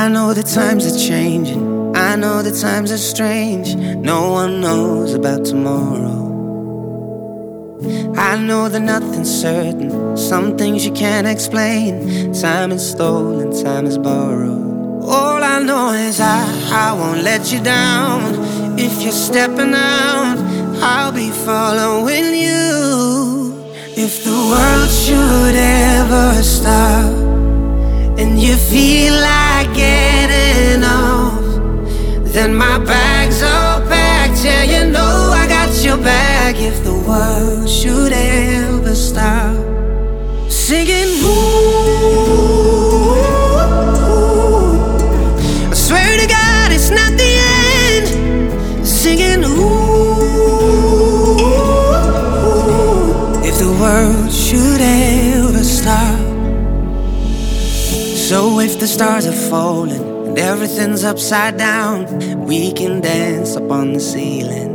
I know the times are changing, I know the times are strange. No one knows about tomorrow. I know that nothing's certain, some things you can't explain. Time is stolen, time is borrowed. All I know is I won't let you down. If you're stepping out, I'll be following you. If the world should ever stop and you feel like getting off, then my bag's all packed, yeah, you know I got your back. If the world should ever stop singing, ooh, I swear to God it's not the end. Singing, ooh, if the world should ever stop. So if the stars are falling and everything's upside down, we can dance up on the ceiling.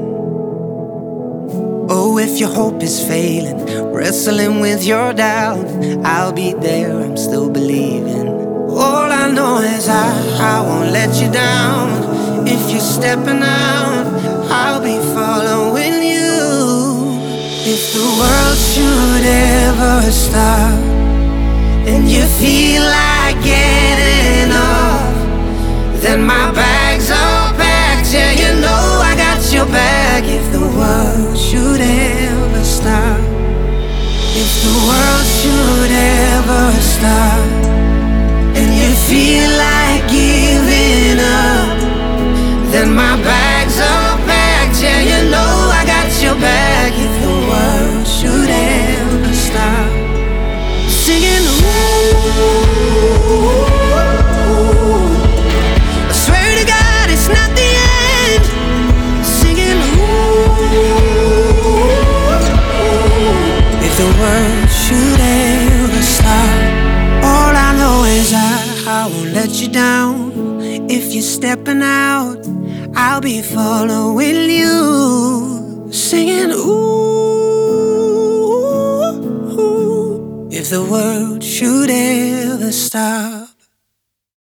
Oh, if your hope is failing, wrestling with your doubt, I'll be there, I'm still believing. All I know is I won't let you down. If you're stepping out, I'll be following you. If the world should ever stop and you feel like getting off, then my bag's all packed, yeah, you know I got your back. If the world should ever stop, if the world should ever stop and you feel like giving up, then my bag's all packed, yeah, you know I got your back. If the world should ever stop singing, ooh, I swear to God it's not the end. Singing, ooh, if the world should ever stop. All I know is I won't let you down. If you're stepping out, I'll be following you. Singing, ooh, if the world should ever stop.